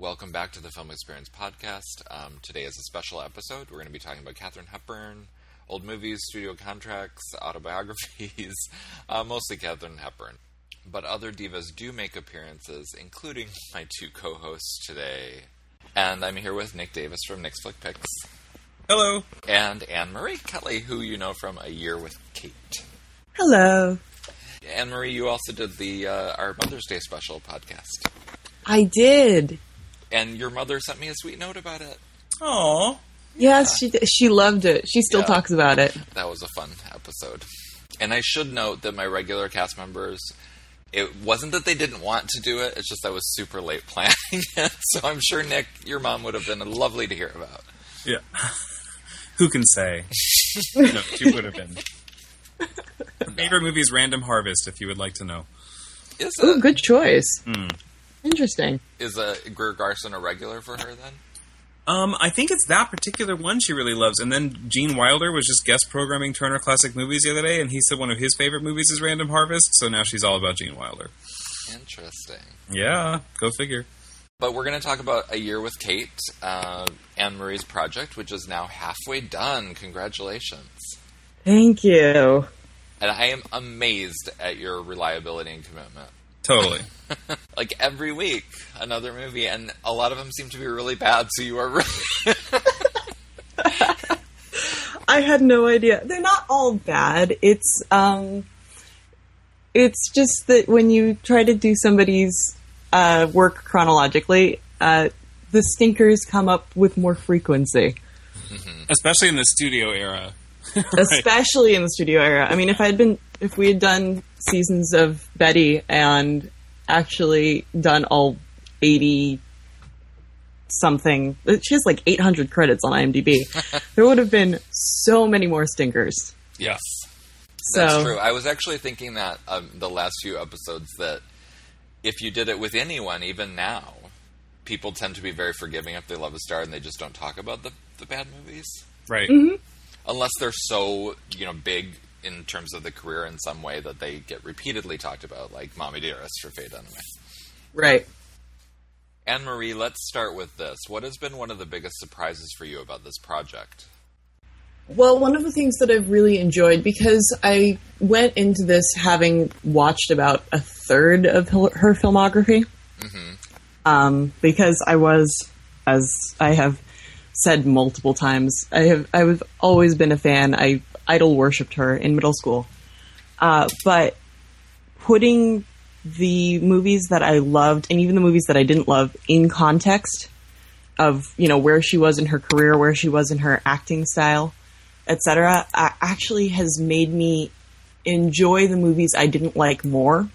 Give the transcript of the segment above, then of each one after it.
welcome back to the Film Experience Podcast. Today is a special episode. We're going to be talking about Katharine Hepburn, old movies, studio contracts, autobiographies, mostly Katharine Hepburn. But other divas do make appearances, including my two co-hosts today. And I'm here with Nick Davis from Nick's Flick Picks. Hello. And Anne-Marie Kelly, who you know from A Year with Kate. Hello. Anne-Marie, you also did the our Mother's Day special podcast. I did. And your mother sent me a sweet note about it. Aww. Yes, she loved it. She still talks about it. That was a fun episode. And I should note that my regular cast members, it wasn't that they didn't want to do it, it's just I was super late planning it. So I'm sure, Nick, your mom would have been lovely to hear about. Yeah. Who can say? No, she would have been. Her favorite movie is Random Harvest, if you would like to know. Ooh, good choice. Interesting. Is Greer Garson a regular for her, then? I think it's that particular one she really loves. And then Gene Wilder was just guest programming Turner Classic Movies the other day, and he said one of his favorite movies is Random Harvest, so now she's all about Gene Wilder. Interesting. Yeah, go figure. But we're going to talk about A Year with Kate, Anne-Marie's project, which is now halfway done. Congratulations. Thank you. And I am amazed at your reliability and commitment. Totally. Like every week, another movie, and a lot of them seem to be really bad, so you are really... I had no idea. They're not all bad. It's just that when you try to do somebody's work chronologically, the stinkers come up with more frequency. Mm-hmm. Especially in the studio era. Right. Especially in the studio era. I mean, if we had done seasons of Betty and actually done all 80 something, she has like 800 credits on IMDb. There would have been so many more stinkers. Yes. That's true. I was actually thinking that the last few episodes that if you did it with anyone, even now, people tend to be very forgiving if they love a star and they just don't talk about the bad movies. Right. Mm-hmm. Unless they're so, big in terms of the career in some way that they get repeatedly talked about, like Mommy Dearest for Faye Dunaway. Right. Anne-Marie, let's start with this. What has been one of the biggest surprises for you about this project? Well, one of the things that I've really enjoyed, because I went into this having watched about a third of her filmography, because I was, as I have said multiple times, I've always been a fan. I idol worshipped her in middle school. But putting the movies that I loved, and even the movies that I didn't love, in context of, where she was in her career, where she was in her acting style, etc., actually has made me enjoy the movies I didn't like more.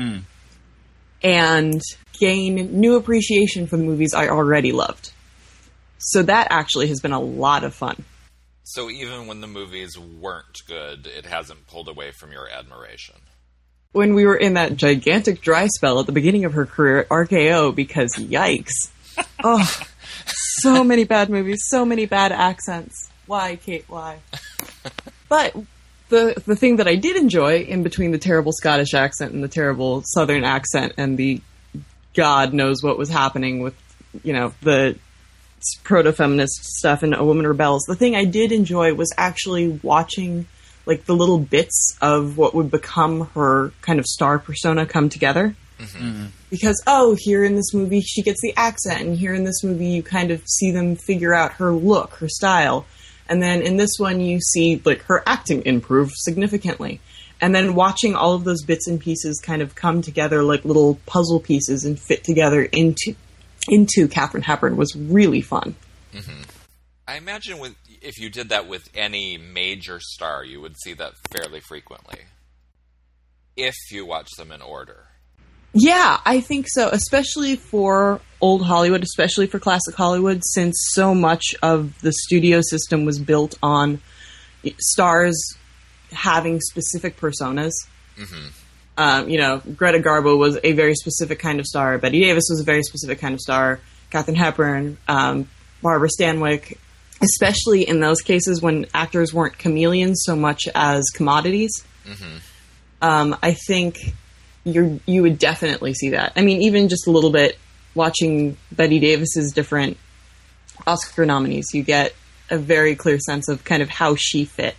And gain new appreciation for the movies I already loved. So that actually has been a lot of fun. So even when the movies weren't good, it hasn't pulled away from your admiration? When we were in that gigantic dry spell at the beginning of her career at RKO, because yikes. Oh, so many bad movies, so many bad accents. Why, Kate, why? But the thing that I did enjoy, in between the terrible Scottish accent and the terrible Southern accent and the God knows what was happening with, the proto-feminist stuff in A Woman Rebels, the thing I did enjoy was actually watching like the little bits of what would become her kind of star persona come together. Mm-hmm. Because, here in this movie she gets the accent, and here in this movie you kind of see them figure out her look, her style. And then in this one you see like her acting improve significantly. And then watching all of those bits and pieces kind of come together like little puzzle pieces and fit together into Katharine Hepburn was really fun. Mm-hmm. I imagine if you did that with any major star, you would see that fairly frequently. If you watch them in order. Yeah, I think so. Especially for old Hollywood, especially for classic Hollywood, since so much of the studio system was built on stars having specific personas. Mm-hmm. Greta Garbo was a very specific kind of star. Betty Davis was a very specific kind of star. Katharine Hepburn, Barbara Stanwyck, especially in those cases when actors weren't chameleons so much as commodities. Mm-hmm. I think you would definitely see that. I mean, even just a little bit watching Bette Davis's different Oscar nominees, you get a very clear sense of kind of how she fit.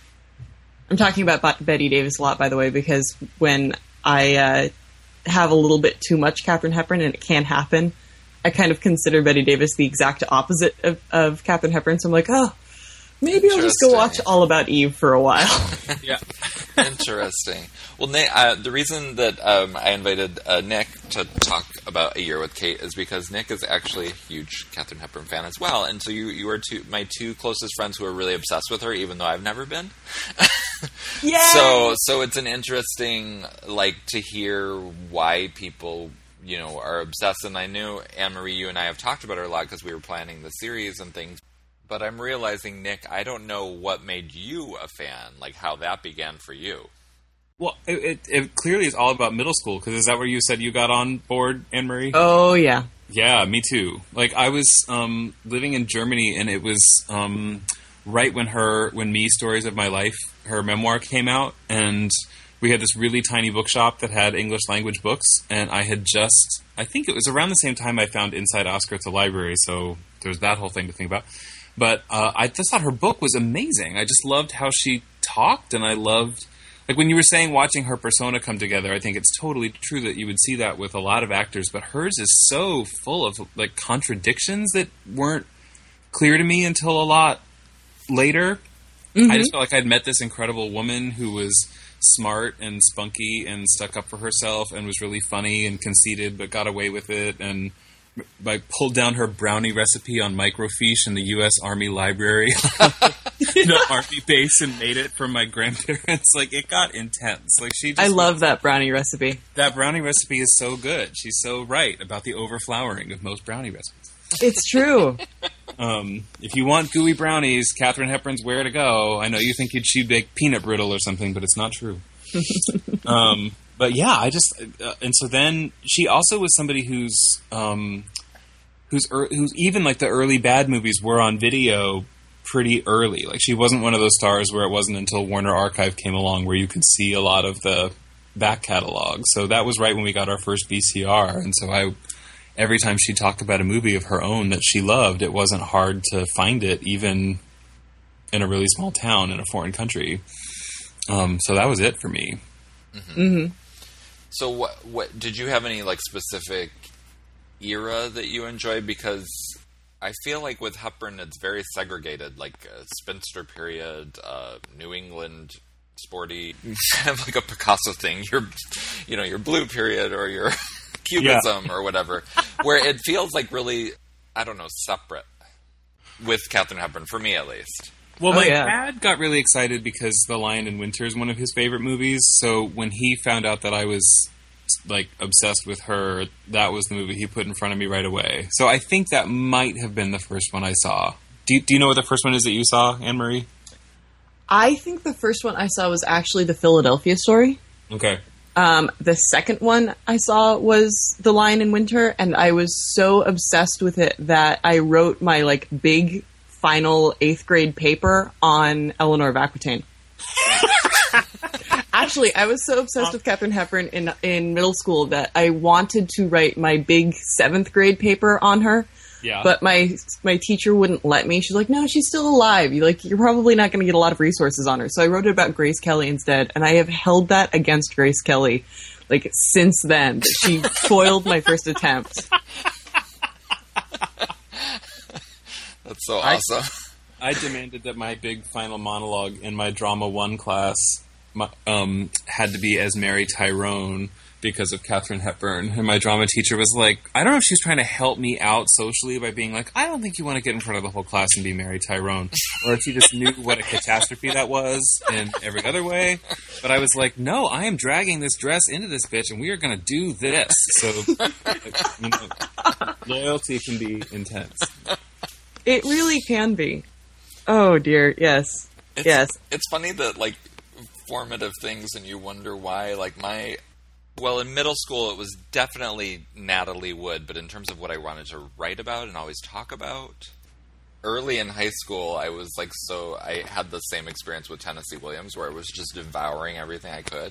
I'm talking about Bette Davis a lot, by the way, because when I have a little bit too much Katharine Hepburn, and it can happen, I kind of consider Bette Davis the exact opposite of Katharine Hepburn. So I'm like, oh, maybe I'll just go watch All About Eve for a while. Yeah. Interesting. Well, Nick, the reason that I invited Nick to talk about A Year with Kate is because Nick is actually a huge Katharine Hepburn fan as well, and so you are my two closest friends who are really obsessed with her, even though I've never been. Yeah. So it's an interesting, to hear why people, are obsessed. And I knew Anne-Marie, you and I have talked about her a lot because we were planning the series and things. But I'm realizing, Nick, I don't know what made you a fan, how that began for you. Well, it clearly is all about middle school, because is that where you said you got on board, Anne-Marie? Oh, yeah. Yeah, me too. I was living in Germany, and it was right when Me Stories of My Life, her memoir, came out, and we had this really tiny bookshop that had English language books, and I think it was around the same time I found Inside Oscar at the library, so there's that whole thing to think about. But I just thought her book was amazing. I just loved how she talked, and I loved... when you were saying watching her persona come together, I think it's totally true that you would see that with a lot of actors, but hers is so full of contradictions that weren't clear to me until a lot later. Mm-hmm. I just felt like I'd met this incredible woman who was smart and spunky and stuck up for herself and was really funny and conceited but got away with it, and I pulled down her brownie recipe on microfiche in the U.S. Army Library, the Army base, and made it for my grandparents. It got intense. I love that brownie recipe. That brownie recipe is so good. She's so right about the overflowering of most brownie recipes. It's true. If you want gooey brownies, Katharine Hepburn's where to go. I know you think she'd bake peanut brittle or something, but it's not true. But yeah, and so then she also was somebody who's even the early bad movies were on video pretty early. She wasn't one of those stars where it wasn't until Warner Archive came along where you could see a lot of the back catalog. So that was right when we got our first VCR, and so every time she talked about a movie of her own that she loved, it wasn't hard to find it, even in a really small town in a foreign country. So that was it for me. Mm-hmm. Mm-hmm. So what did you have any specific era that you enjoyed? Because I feel with Hepburn it's very segregated, spinster period, New England sporty, kind of a Picasso thing. Your blue period or your Cubism or whatever, where it feels really, I don't know, separate with Katharine Hepburn, for me at least. Well, my dad got really excited because The Lion in Winter is one of his favorite movies. So when he found out that I was obsessed with her, that was the movie he put in front of me right away. So I think that might have been the first one I saw. Do you know what the first one is that you saw, Anne-Marie? I think the first one I saw was actually The Philadelphia Story. Okay. The second one I saw was The Lion in Winter, and I was so obsessed with it that I wrote my big final 8th grade paper on Eleanor of Aquitaine. Actually, I was so obsessed with Katharine Hepburn in middle school that I wanted to write my big 7th grade paper on her. Yeah. But my teacher wouldn't let me. She's like, no, she's still alive. You're probably not going to get a lot of resources on her. So I wrote it about Grace Kelly instead, and I have held that against Grace Kelly since then. She foiled my first attempt. That's so awesome. I demanded that my big final monologue in my Drama 1 class had to be as Mary Tyrone because of Katharine Hepburn. And my drama teacher was like, I don't know if she was trying to help me out socially by being like, I don't think you want to get in front of the whole class and be Mary Tyrone. Or if she just knew what a catastrophe that was in every other way. But I was like, no, I am dragging this dress into this bitch and we are going to do this. So, loyalty can be intense. It really can be. Oh, dear. Yes. It's funny that, formative things and you wonder why, well, in middle school it was definitely Natalie Wood, but in terms of what I wanted to write about and always talk about, early in high school I was I had the same experience with Tennessee Williams where I was just devouring everything I could.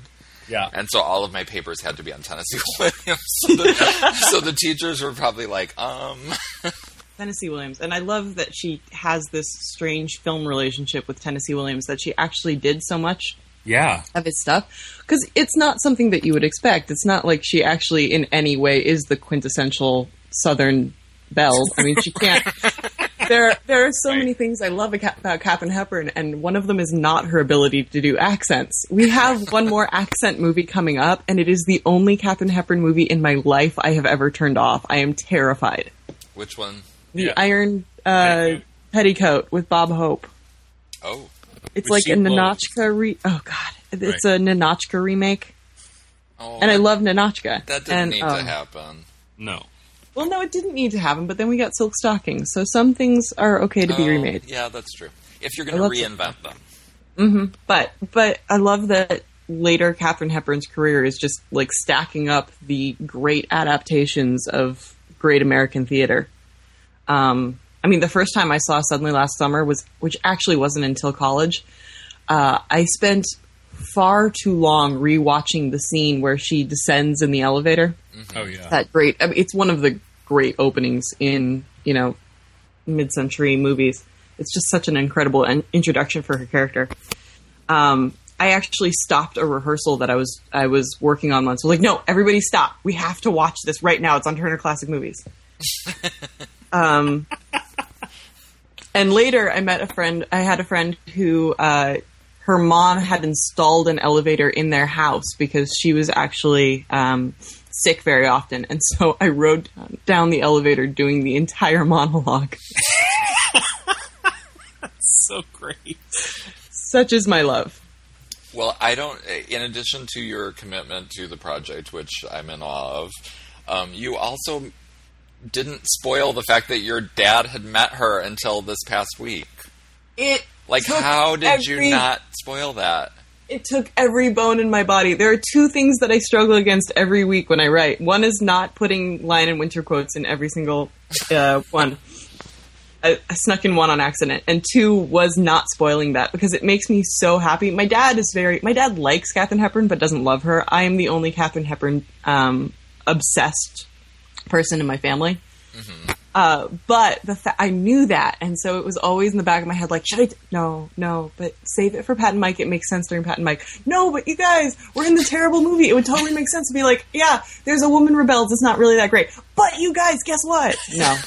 Yeah. And so all of my papers had to be on Tennessee Williams. So the teachers were probably like, Tennessee Williams. And I love that she has this strange film relationship with Tennessee Williams, that she actually did so much Yeah. of his stuff. Because it's not something that you would expect. It's not like she actually in any way is the quintessential Southern belle. I mean, she can't... There are so many things I love about Katharine Hepburn, and one of them is not her ability to do accents. We have one more accent movie coming up, and it is the only Katharine Hepburn movie in my life I have ever turned off. I am terrified. which one? The Iron Petticoat with Bob Hope. Oh. It's Which like a she loves. Ninotchka oh god. It's a Ninotchka remake. Oh, And I love Ninotchka. that didn't and, need to happen. No. Well, no, it didn't need to happen, but then we got Silk Stockings, so some things are okay to be remade. Yeah, that's true. If you're I going love to reinvent them. But I love that later Katharine Hepburn's career is just like stacking up the great adaptations of great American theater. I mean, the first time I saw Suddenly Last Summer which actually wasn't until college. I spent far too long rewatching the scene where she descends in the elevator. Oh, yeah. That great. I mean, it's one of the great openings in, mid-century movies. It's just such an incredible introduction for her character. I actually stopped a rehearsal that I was working on once. I was like, no, everybody stop. We have to watch this right now. It's on Turner Classic Movies. And later I met a friend. I had a friend who, her mom had installed an elevator in their house because she was actually, sick very often. And so I rode down the elevator doing the entire monologue. So great. Such is my love. Well, in addition to your commitment to the project, which I'm in awe of, you also didn't spoil the fact that your dad had met her until this past week. How did you not spoil that? It took every bone in my body. There are two things that I struggle against every week when I write. One is not putting Lion and Winter quotes in every single one. I snuck in one on accident. And two was not spoiling that because it makes me so happy. My dad likes Katharine Hepburn but doesn't love her. I am the only Katharine Hepburn obsessed person in my family. Mm-hmm. But I knew that, and so it was always in the back of my head, like, should I? No, but save it for Pat and Mike. It makes sense during Pat and Mike. No, but you guys, we're in the terrible movie. It would totally make sense to be like, yeah, there's a woman rebels. It's not really that great. But you guys, guess what? No,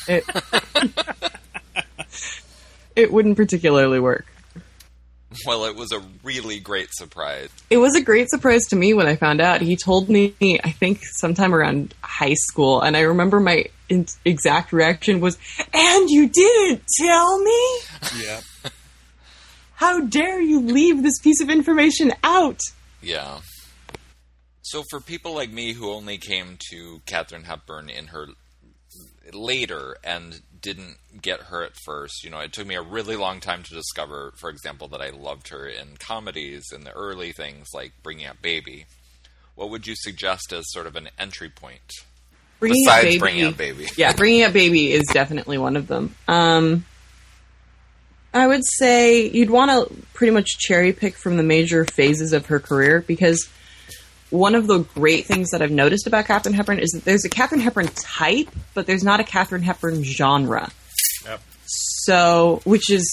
it wouldn't particularly work. Well, it was a really great surprise. It was a great surprise to me when I found out. He told me, I think, sometime around high school, and I remember my exact reaction was, "And you didn't tell me? Yeah. How dare you leave this piece of information out?" Yeah. So for people like me who only came to Katharine Hepburn in her later and didn't get her at first, it took me a really long time to discover, for example, that I loved her in comedies in the early things like Bringing Up Baby. What would you suggest as sort of an entry point? Besides Bringing Up Baby. Yeah, Bringing Up Baby is definitely one of them. I would say you'd want to pretty much cherry pick from the major phases of her career, because one of the great things that I've noticed about Katharine Hepburn is that there's a Katharine Hepburn type, but there's not a Katharine Hepburn genre. Yep. So,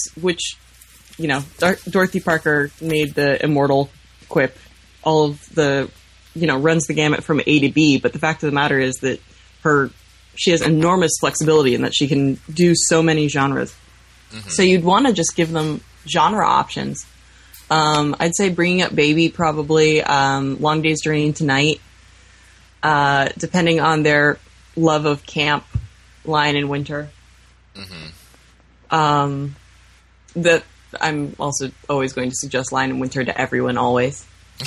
Dorothy Parker made the immortal quip, all of the, runs the gamut from A to B, but the fact of the matter is that she has enormous flexibility in that she can do so many genres. Mm-hmm. So you'd want to just give them genre options. I'd say Bringing Up Baby, probably, Long Day's Journey into Night, depending on their love of camp, Lion in Winter. Mm-hmm. That I'm also always going to suggest Lion in Winter to everyone, always.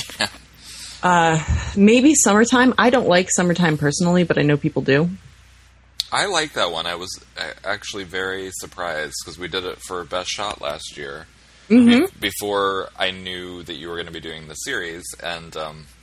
Maybe Summertime. I don't like Summertime personally, but I know people do. I like that one. I was actually very surprised because we did it for Best Shot last year. Mm-hmm. Before I knew that you were going to be doing the series, and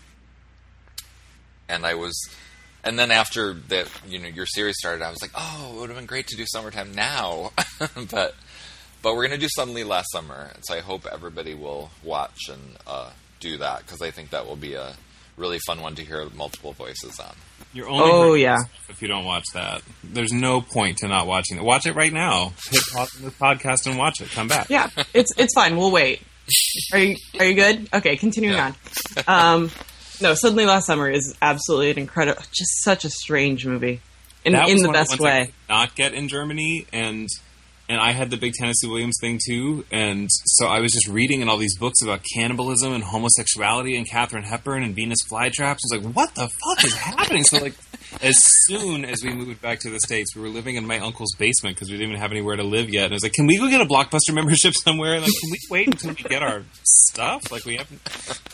then after that, your series started, I was like, oh, it would have been great to do Summertime now, but we're going to do Suddenly Last Summer, and so I hope everybody will watch and do that, because I think that will be a really fun one to hear multiple voices on. You're only hurting yeah. yourself if you don't watch that. There's no point to not watching it. Watch it right now. Hit pause on this podcast and watch it. Come back. Yeah, it's fine. We'll wait. Are you good? Okay, continuing on. No, Suddenly Last Summer is absolutely an incredible, just such a strange movie in the best way. I could not get in Germany, and I had the big Tennessee Williams thing too, and so I was just reading in all these books about cannibalism and homosexuality and Katharine Hepburn and Venus flytraps. I was like, what the fuck is happening? So like, as soon as we moved back to the States, we were living in my uncle's basement because we didn't even have anywhere to live yet. And I was like, can we go get a Blockbuster membership somewhere? And like, can we wait until we get our stuff? Like we haven't.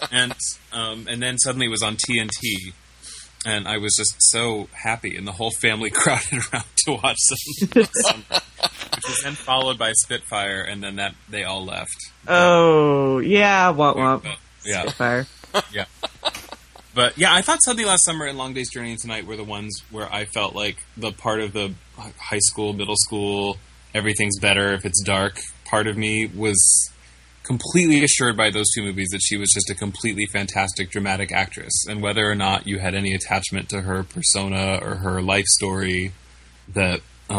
And then suddenly it was on TNT. And I was just so happy, and the whole family crowded around to watch Summer, which was then followed by Spitfire, and then they all left. Oh, yeah, womp womp. Yeah. Spitfire. Yeah. But yeah, I thought Suddenly Last Summer and Long Day's Journey into Night were the ones where I felt like the part of the high school, middle school, everything's better if it's dark part of me was completely assured by those two movies that she was just a completely fantastic dramatic actress. And whether or not you had any attachment to her persona or her life story, that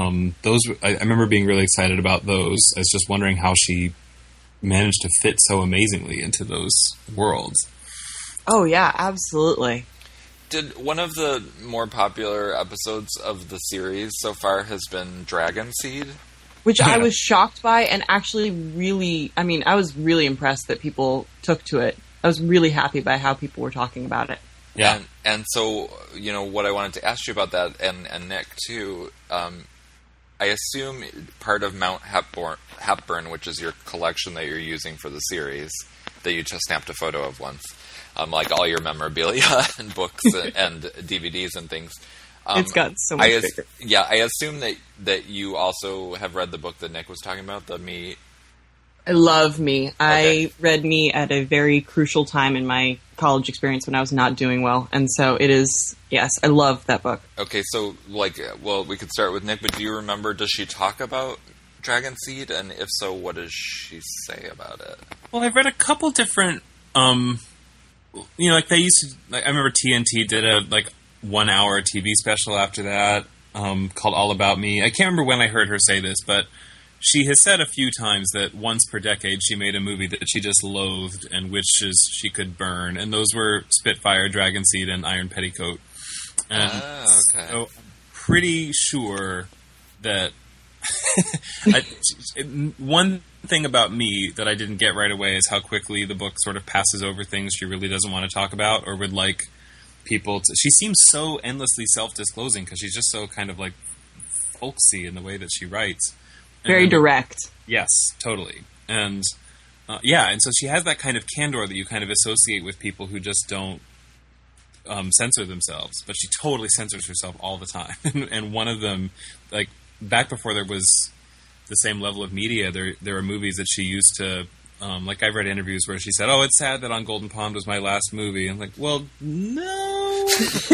I remember being really excited about those. I was just wondering how she managed to fit so amazingly into those worlds. Oh, yeah, absolutely. Did one of the more popular episodes of the series so far has been Dragon Seed? Which I was shocked by, and actually I was really impressed that people took to it. I was really happy by how people were talking about it. Yeah. And so, what I wanted to ask you about that, and Nick, too, I assume part of Mount Hepburn, which is your collection that you're using for the series, that you just snapped a photo of once, like all your memorabilia and books and DVDs and things. It's got so much bigger. Yeah, I assume that you also have read the book that Nick was talking about, the Me. I love Me. Okay. I read Me at a very crucial time in my college experience when I was not doing well. And so it is, yes, I love that book. Okay, so, we could start with Nick, but do you remember, does she talk about Dragon Seed? And if so, what does she say about it? Well, I've read a couple different, they used to, I remember TNT did a, 1 hour TV special after that, called All About Me. I can't remember when I heard her say this, but she has said a few times that once per decade she made a movie that she just loathed and wishes she could burn, and those were Spitfire, Dragon Seed, and Iron Petticoat. And okay. So I'm pretty sure that one thing about Me that I didn't get right away is how quickly the book sort of passes over things she really doesn't want to talk about or would like people to. She seems so endlessly self-disclosing because she's just so kind of folksy in the way that she writes. Very direct. Yes, totally. And and so she has that kind of candor that you kind of associate with people who just don't censor themselves, but she totally censors herself all the time. And one of them, back before there was the same level of media, there were movies that she used to I've read interviews where she said, "Oh, it's sad that On Golden Pond was my last movie." I'm like, well, no.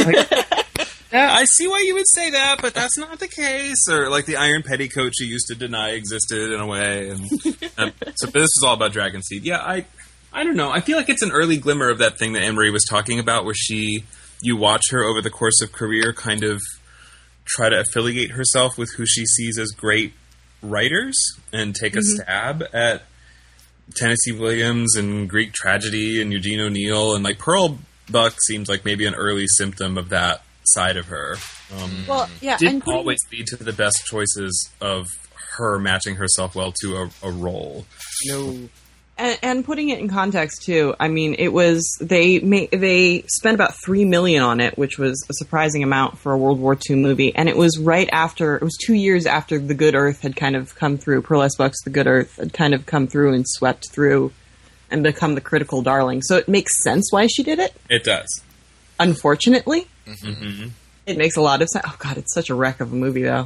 Yeah, I see why you would say that, but that's not the case. Or the Iron Petticoat she used to deny existed in a way. And so this is all about Dragon Seed. Yeah, I don't know. I feel like it's an early glimmer of that thing that Anne-Marie was talking about, where you watch her over the course of career kind of try to affiliate herself with who she sees as great writers and take a stab at Tennessee Williams and Greek tragedy and Eugene O'Neill, and Pearl Buck seems like maybe an early symptom of that side of her. Didn't always lead to the best choices of her matching herself well to a role. No. And putting it in context too, I mean, it was they spent about $3 million on it, which was a surprising amount for a World War II movie. And it was 2 years after The Good Earth had kind of come through. Pearl S. Buck's The Good Earth had kind of come through and swept through and become the critical darling. So it makes sense why she did it. It does. Unfortunately, Mm-hmm. It makes a lot of sense. Oh God, it's such a wreck of a movie though.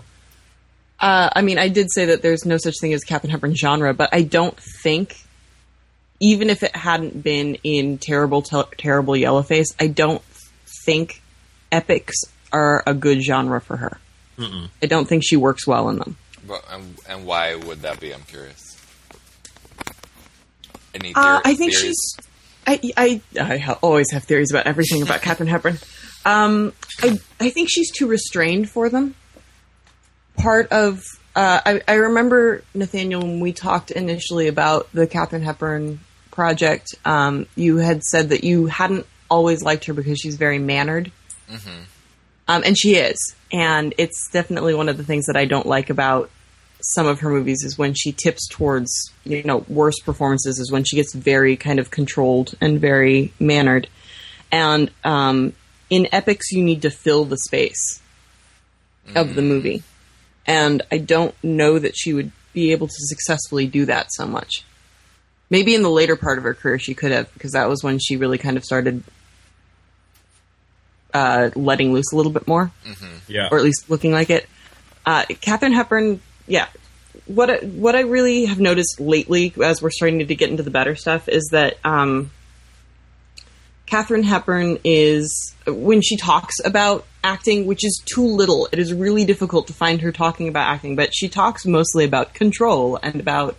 I mean, I did say that there's no such thing as Katharine Hepburn genre, but I don't think, even if it hadn't been in terrible Yellowface, I don't think epics are a good genre for her. Mm-mm. I don't think she works well in them. But, and why would that be? I'm curious. Any I think theories? always have theories about everything about Katharine Hepburn. I think she's too restrained for them. Part of I remember, Nathaniel, when we talked initially about the Katharine Hepburn project, you had said that you hadn't always liked her because she's very mannered. Mm-hmm. And she is. And it's definitely one of the things that I don't like about some of her movies is when she tips towards, worse performances is when she gets very kind of controlled and very mannered. And in epics, you need to fill the space of the movie. And I don't know that she would be able to successfully do that so much. Maybe in the later part of her career she could have, because that was when she really kind of started letting loose a little bit more. Mm-hmm. Yeah. Or at least looking like it. Katharine Hepburn, yeah. What I really have noticed lately, as we're starting to get into the better stuff, is that Katharine Hepburn is, when she talks about acting, which is too little, it is really difficult to find her talking about acting, but she talks mostly about control and about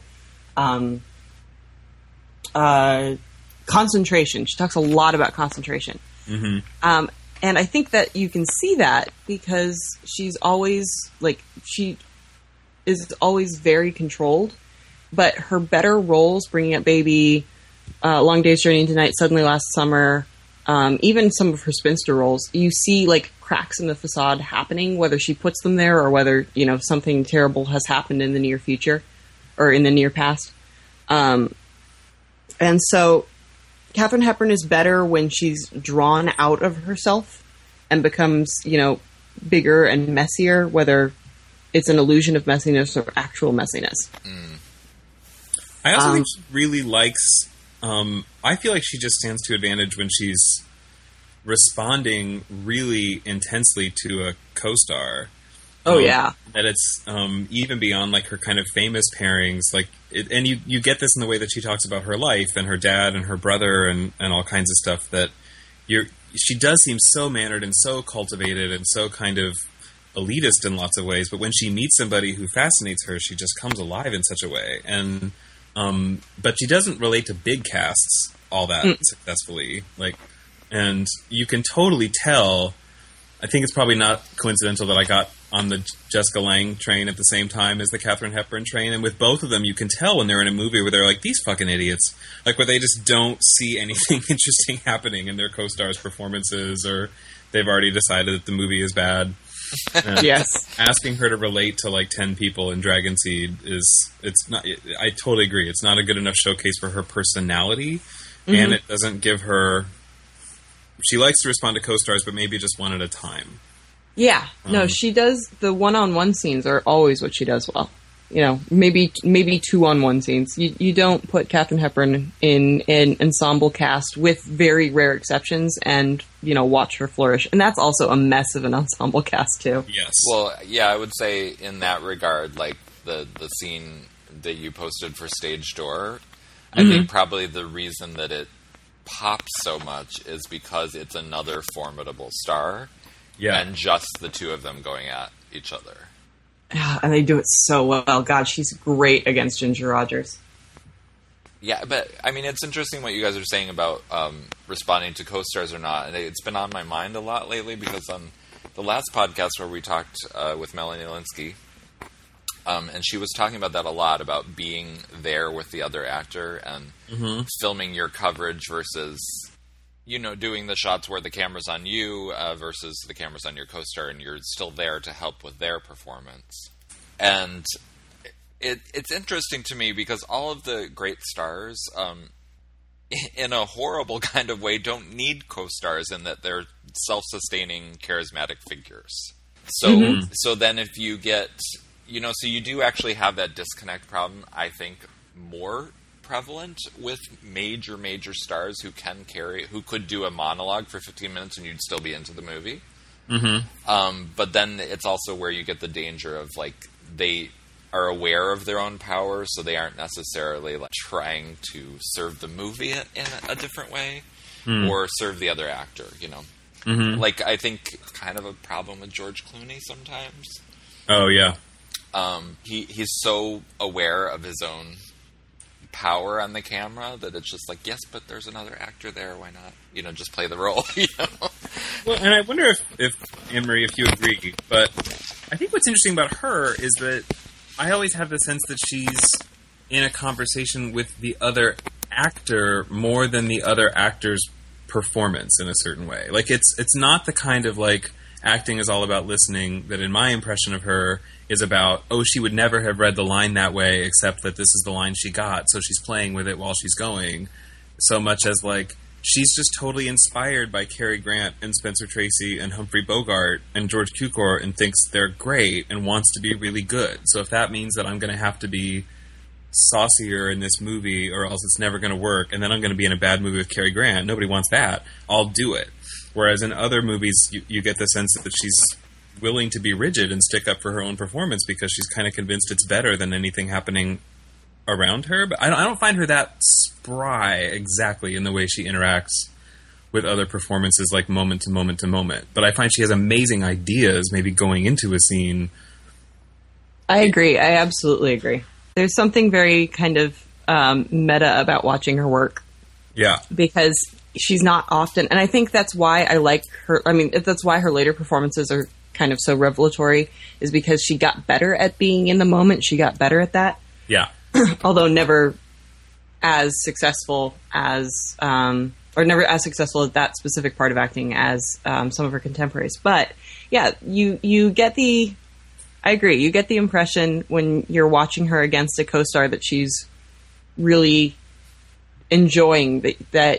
concentration. She talks a lot about concentration. Mm-hmm. And I think that you can see that because she's always, she is always very controlled, but her better roles, Bringing Up Baby, Long Day's Journey into Night, Suddenly Last Summer, even some of her spinster roles, you see cracks in the facade happening, whether she puts them there or whether, something terrible has happened in the near future or in the near past. And so Katharine Hepburn is better when she's drawn out of herself and becomes, bigger and messier, whether it's an illusion of messiness or actual messiness. Mm. I also think she really likes... I feel like she just stands to advantage when she's responding really intensely to a co-star. Oh, yeah. That it's even beyond her kind of famous pairings. And you get this in the way that she talks about her life and her dad and her brother and all kinds of stuff that she does seem so mannered and so cultivated and so kind of elitist in lots of ways. But when she meets somebody who fascinates her, she just comes alive in such a way. And but she doesn't relate to big casts all that successfully. And you can totally tell. I think it's probably not coincidental that I got on the Jessica Lange train at the same time as the Katharine Hepburn train. And with both of them, you can tell when they're in a movie where they're these fucking idiots. Where they just don't see anything interesting happening in their co-stars' performances, or they've already decided that the movie is bad. Yes. Asking her to relate to 10 people in Dragon Seed it's not. I totally agree. It's not a good enough showcase for her personality, and it doesn't give her. She likes to respond to co-stars, but maybe just one at a time. Yeah, no, she does. The one-on-one scenes are always what she does well. Maybe 2-on-1 scenes. You don't put Katharine Hepburn in an ensemble cast with very rare exceptions and, watch her flourish. And that's also a mess of an ensemble cast, too. Yes. Well, yeah, I would say in that regard, the scene that you posted for Stage Door, I think probably the reason that it pops so much is because it's another formidable star. Yeah. And just the two of them going at each other. And they do it so well. God, she's great against Ginger Rogers. Yeah, but, it's interesting what you guys are saying about responding to co-stars or not. And it's been on my mind a lot lately because on the last podcast where we talked with Melanie Linsky, and she was talking about that a lot, about being there with the other actor and filming your coverage versus... doing the shots where the camera's on you versus the camera's on your co-star, and you're still there to help with their performance. And it's interesting to me because all of the great stars, in a horrible kind of way, don't need co-stars in that they're self-sustaining, charismatic figures. So then if you get, so you do actually have that disconnect problem, I think, more prevalent with major stars who could do a monologue for 15 minutes and you'd still be into the movie. But then it's also where you get the danger of they are aware of their own power, so they aren't necessarily trying to serve the movie in a different way or serve the other actor. I think it's kind of a problem with George Clooney sometimes. Oh yeah. He's so aware of his own power on the camera that it's just like, yes, but there's another actor there. Why not? You know, just play the role. You know? Well, and I wonder if Anne-Marie, if you agree, but I think what's interesting about her is that I always have the sense that she's in a conversation with the other actor more than the other actor's performance in a certain way. Like, it's not the kind of, like, acting is all about listening that in my impression of her is about, oh, she would never have read the line that way except that this is the line she got, so she's playing with it while she's going. So much as, like, she's just totally inspired by Cary Grant and Spencer Tracy and Humphrey Bogart and George Cukor and thinks they're great and wants to be really good. So if that means that I'm going to have to be saucier in this movie or else it's never going to work, and then I'm going to be in a bad movie with Cary Grant, nobody wants that, I'll do it. Whereas in other movies, you get the sense that she's willing to be rigid and stick up for her own performance because she's kind of convinced it's better than anything happening around her. But I don't find her that spry exactly in the way she interacts with other performances, like moment to moment to moment. But I find she has amazing ideas maybe going into a scene. I agree. I absolutely agree. There's something very kind of meta about watching her work. Yeah. Because she's not often, and I think that's why I like her. I mean, that's why her later performances are kind of so revelatory, is because she got better at being in the moment. She got better at that. Yeah. Although never as successful as, or never as successful at that specific part of acting as some of her contemporaries. But yeah, you get I agree. You get the impression when you're watching her against a co-star that she's really enjoying that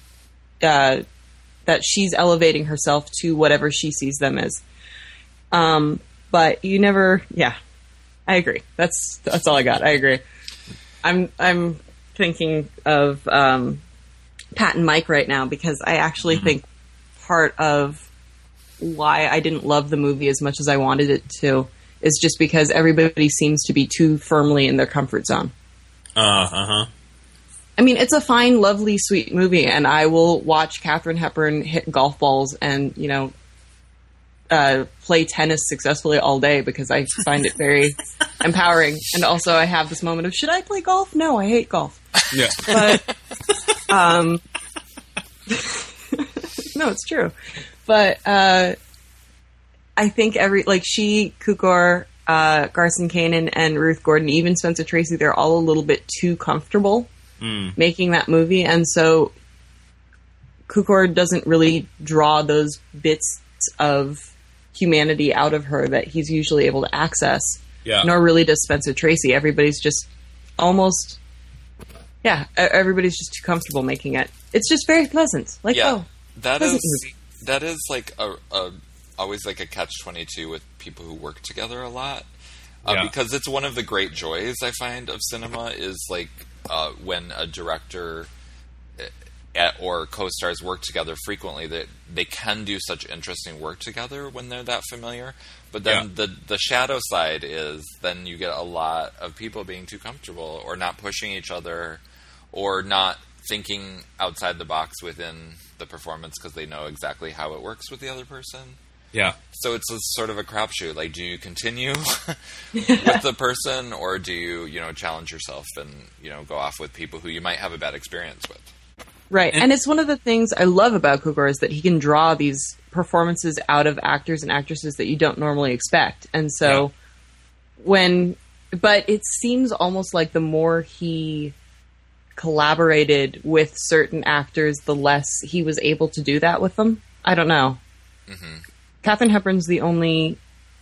she's elevating herself to whatever she sees them as. But you never, yeah, I agree. That's all I got. I agree. I'm thinking of Pat and Mike right now because I actually think part of why I didn't love the movie as much as I wanted it to is just because everybody seems to be too firmly in their comfort zone. I mean, it's a fine, lovely, sweet movie, and I will watch Katharine Hepburn hit golf balls and, you know, play tennis successfully all day because I find it very empowering. And also I have this moment of, should I play golf? No, I hate golf. Yeah. But, no, it's true. But I think she, Cukor, Garson Kanin, and Ruth Gordon, even Spencer Tracy, they're all a little bit too comfortable making that movie. And so Cukor doesn't really draw those bits of humanity out of her that he's usually able to access. Yeah. Nor really does Spencer Tracy. Everybody's just almost, everybody's just too comfortable making it. It's just very pleasant. Like, that is like always like a catch-22 with people who work together a lot. Because it's one of the great joys I find of cinema is like when a director or co-stars work together frequently, that they can do such interesting work together when they're that familiar. But then the shadow side is then you get a lot of people being too comfortable or not pushing each other or not thinking outside the box within the performance because they know exactly how it works with the other person. Yeah. So it's a sort of a crapshoot. Like, do you continue with the person or do you, challenge yourself and, go off with people who you might have a bad experience with? Right. And it's one of the things I love about Cukor is that he can draw these performances out of actors and actresses that you don't normally expect. And so but it seems almost like the more he collaborated with certain actors, the less he was able to do that with them. I don't know. Mm-hmm. Katharine Hepburn's the only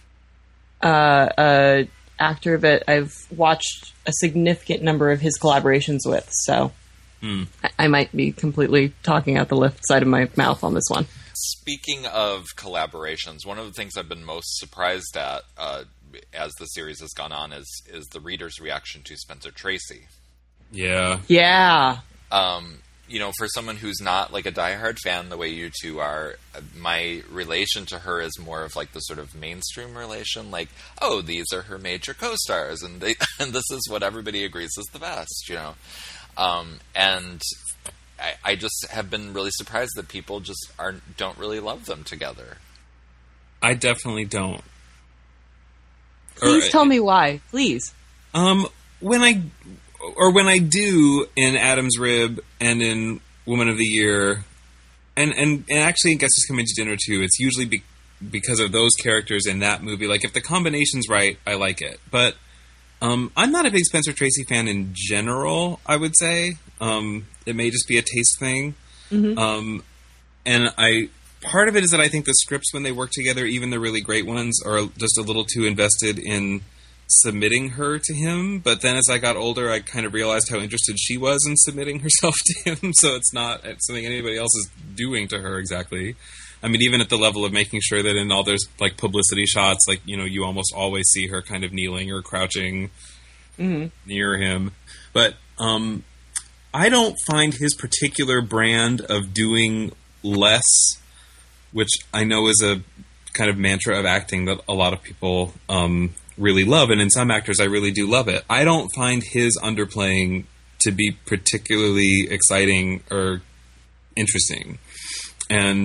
actor that I've watched a significant number of his collaborations with, so I might be completely talking out the left side of my mouth on this one. Speaking of collaborations, one of the things I've been most surprised at as the series has gone on is the reader's reaction to Spencer Tracy. Yeah. Yeah. For someone who's not like a diehard fan the way you two are, my relation to her is more of like the sort of mainstream relation. Like, oh, these are her major co-stars, and this is what everybody agrees is the best, And I just have been really surprised that people just don't really love them together. I definitely don't. Please tell me why, please. When or when I do in Adam's Rib and in Woman of the Year, and actually in Guess Who's Coming to Dinner too, it's usually because of those characters in that movie. Like, if the combination's right, I like it. But I'm not a big Spencer Tracy fan in general, I would say. It may just be a taste thing. Mm-hmm. And part of it is that I think the scripts, when they work together, even the really great ones, are just a little too invested in submitting her to him. But then as I got older, I kind of realized how interested she was in submitting herself to him. So it's not something anybody else is doing to her exactly. I mean, even at the level of making sure that in all those like publicity shots, like, you know, you almost always see her kind of kneeling or crouching near him. But I don't find his particular brand of doing less, which I know is a kind of mantra of acting that a lot of people really love, and in some actors I really do love it. I don't find his underplaying to be particularly exciting or interesting. And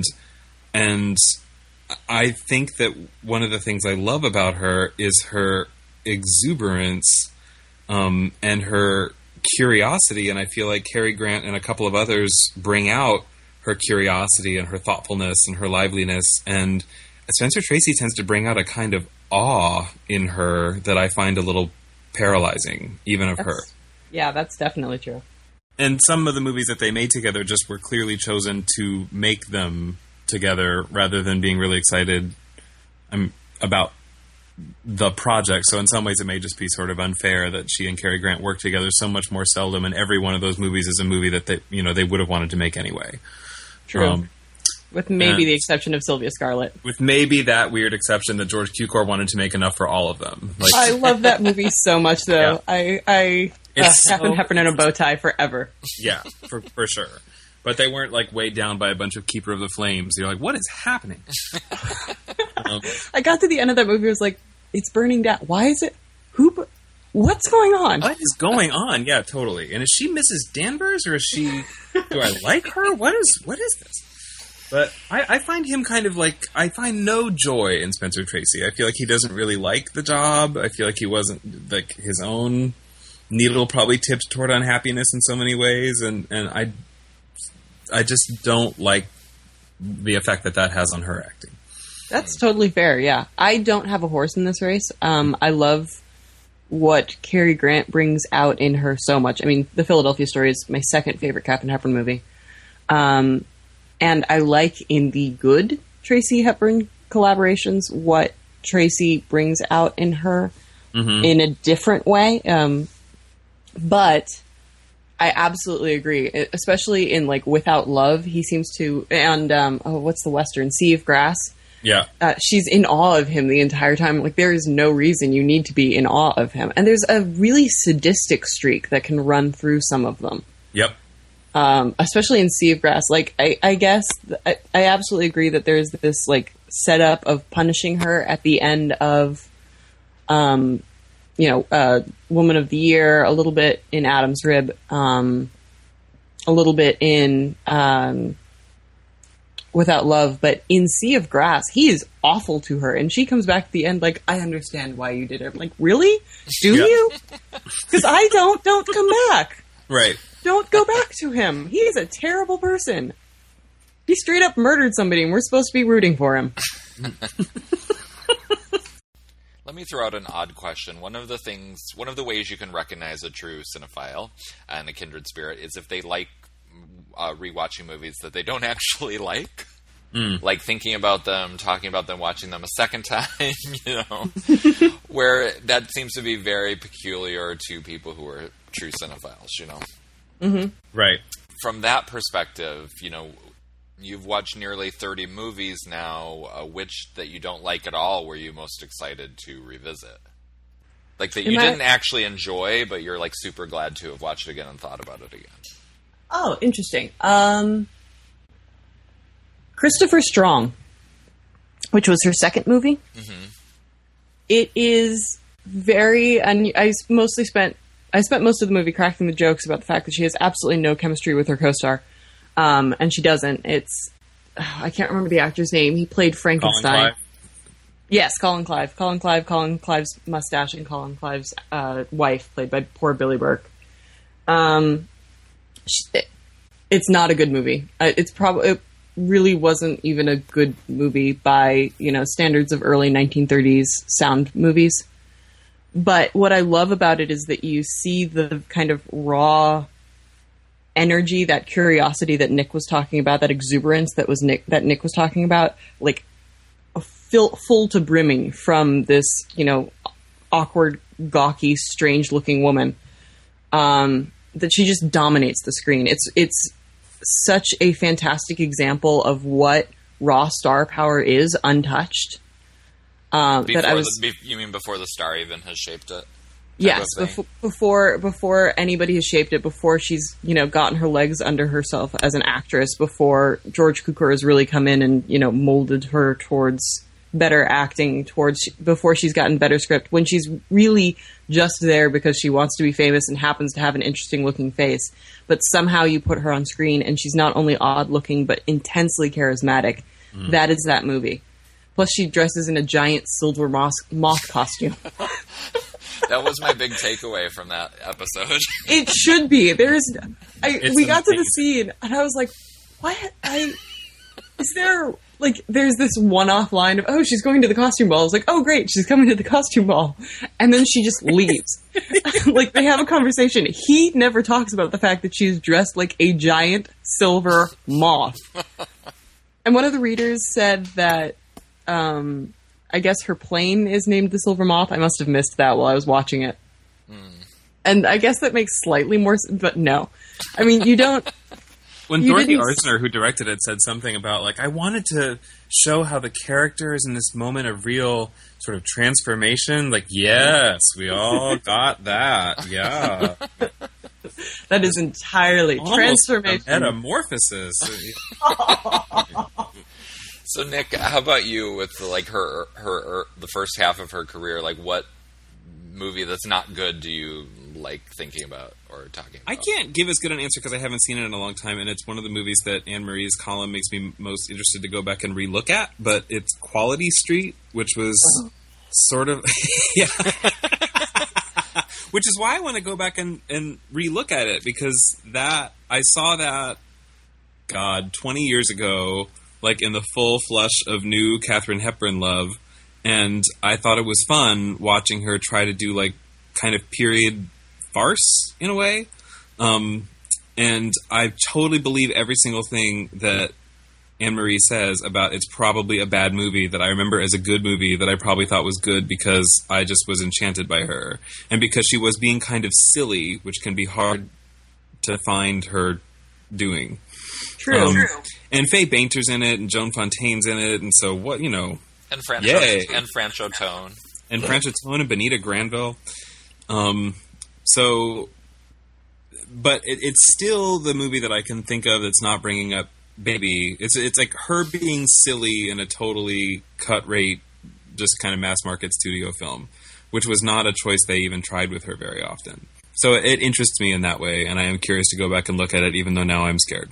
I think that one of the things I love about her is her exuberance and her curiosity, and I feel like Cary Grant and a couple of others bring out her curiosity and her thoughtfulness and her liveliness, and Spencer Tracy tends to bring out a kind of awe in her that I find a little paralyzing, even of her. Yeah, that's definitely true. And some of the movies that they made together just were clearly chosen to make them together rather than being really excited about the project. So in some ways it may just be sort of unfair that she and Cary Grant work together so much more seldom, and every one of those movies is a movie that they would have wanted to make anyway. True. With maybe the exception of Sylvia Scarlett. With maybe that weird exception that George Cukor wanted to make enough for all of them. Like, I love that movie so much, though. Yeah. Katharine Hepburn in a bow tie forever. Yeah, for sure. But they weren't like weighed down by a bunch of Keeper of the Flames. You're like, what is happening? I got to the end of that movie. I was like, it's burning down. Why is it? What's going on? What is going on? Yeah, totally. And is she Mrs. Danvers, or is she? Do I like her? What is this? But I find him kind of like, I find no joy in Spencer Tracy. I feel like he doesn't really like the job. I feel like he wasn't, like, his own needle probably tipped toward unhappiness in so many ways, and I just don't like the effect that has on her acting. That's totally fair, yeah. I don't have a horse in this race. I love what Cary Grant brings out in her so much. I mean, The Philadelphia Story is my second favorite Katharine Hepburn movie. And I like in the good Tracy Hepburn collaborations what Tracy brings out in her in a different way. But I absolutely agree, especially in like Without Love. He seems to, and what's the Western? Sea of Grass. Yeah. She's in awe of him the entire time. Like, there is no reason you need to be in awe of him. And there's a really sadistic streak that can run through some of them. Yep. Especially in Sea of Grass. Like, I guess I absolutely agree that there's this like setup of punishing her at the end of, Woman of the Year, a little bit in Adam's Rib, a little bit in Without Love, but in Sea of Grass, he is awful to her, and she comes back at the end like, I understand why you did it. I'm like, really? Do you? Because I don't come back. Right. Don't go back to him. He is a terrible person. He straight up murdered somebody, and we're supposed to be rooting for him. Let me throw out an odd question. One of the ways you can recognize a true cinephile and a kindred spirit is if they like rewatching movies that they don't actually like. Like thinking about them, talking about them, watching them a second time, where that seems to be very peculiar to people who are true cinephiles, Mm-hmm. Right. From that perspective, you've watched nearly 30 movies now. Which that you don't like at all were you most excited to revisit? Like that you didn't actually enjoy, but you're like super glad to have watched it again and thought about it again. Oh, interesting. Christopher Strong, which was her second movie. Mm-hmm. It is very... I spent most of the movie cracking the jokes about the fact that she has absolutely no chemistry with her co-star. And she doesn't. I can't remember the actor's name. He played Frankenstein. Colin Clive? Yes, Colin Clive. Colin Clive's mustache and Colin Clive's wife, played by poor Billy Burke. It's not a good movie. It really wasn't even a good movie by, standards of early 1930s sound movies. But what I love about it is that you see the kind of raw energy, that curiosity that Nick was talking about, that exuberance that Nick was talking about, like full to brimming from this, awkward, gawky, strange-looking woman. That she just dominates the screen. It's such a fantastic example of what raw star power is, untouched. You mean before the star even has shaped it? Yes, before anybody has shaped it, before she's gotten her legs under herself as an actress, before George Cukor has really come in and molded her towards better acting, before she's gotten better script, when she's really just there because she wants to be famous and happens to have an interesting looking face, but somehow you put her on screen and she's not only odd looking but intensely charismatic. That is that movie. Plus she dresses in a giant silver moth costume. That was my big takeaway from that episode. It should be. We got to the scene and I was like, what? Is there, there's this one-off line of, oh, she's going to the costume ball. I was like, oh, great, she's coming to the costume ball. And then she just leaves. They have a conversation. He never talks about the fact that she's dressed like a giant silver moth. And one of the readers said that, I guess her plane is named the Silver Moth. I must have missed that while I was watching it. And I guess that makes slightly more sense, but no. I mean, you don't... When Dorothy Arzner, who directed it, said something about, I wanted to show how the character is in this moment of real sort of transformation. Yes, we all got that. Yeah. That is entirely transformation. Metamorphosis. So, Nick, how about you with her the first half of her career? What movie that's not good do you like thinking about or talking about? I can't give as good an answer because I haven't seen it in a long time, and it's one of the movies that Anne Marie's column makes me most interested to go back and relook at. But it's Quality Street, which was sort of yeah, which is why I want to go back and relook at it, because I saw that 20 years ago, in the full flush of new Katharine Hepburn love. And I thought it was fun watching her try to do kind of period farce in a way. And I totally believe every single thing that Anne-Marie says about it's probably a bad movie that I remember as a good movie that I probably thought was good because I just was enchanted by her. And because she was being kind of silly, which can be hard to find her doing. True. And Faye Bainter's in it, and Joan Fontaine's in it, and so what, And Francho Tone. And Francho Tone and Benita Granville. But it's still the movie that I can think of that's not bringing up Baby. It's her being silly in a totally cut rate, just kind of mass market studio film, which was not a choice they even tried with her very often. So it interests me in that way, and I am curious to go back and look at it, even though now I'm scared.